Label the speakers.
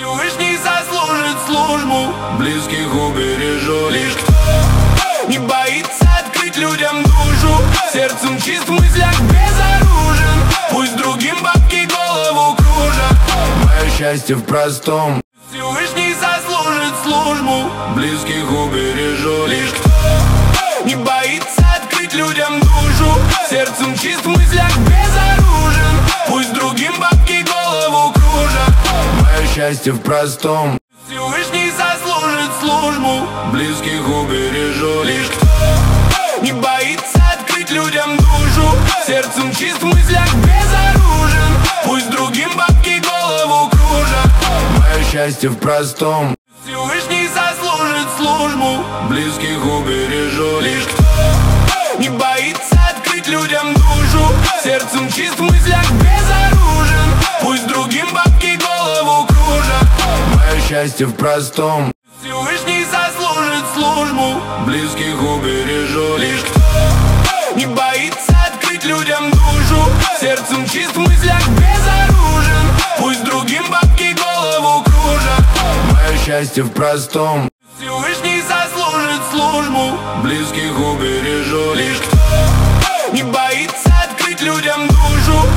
Speaker 1: Всевышний заслужит службу, близких убережу. Лишь кто не боится открыть людям душу, сердцем чист, в мыслях безоружен. Пусть другим бабки голову кружат, мое счастье в простом. Всевышний заслужит службу, близких убережу. Лишь кто не боится открыть людям душу, сердцем чист, в мыслях безоружен. Пусть другим бабки голову кружат, мое счастье в простом. Всевышний заслужит службу, близких убережу. Лишь кто не боится открыть людям душу, сердцем чист, в мыслях безоружен. Пусть другим бабки голову кружат, мое счастье в простом. Всевышний заслужит службу, близких убережу. Лишь кто не боится открыть людям душу, сердцем чист, в мыслях безоружен. Пусть другим бабки голову кружат, мое счастье в простом. Всевышний заслужит службу, близких убережу. Лишь кто не боится открыть людям душу, сердцем чист, в мыслях безоружен. Пусть другим бабки голову кружат, мое счастье в простом. Всевышний заслужит службу, близких убережу. Лишь кто не боится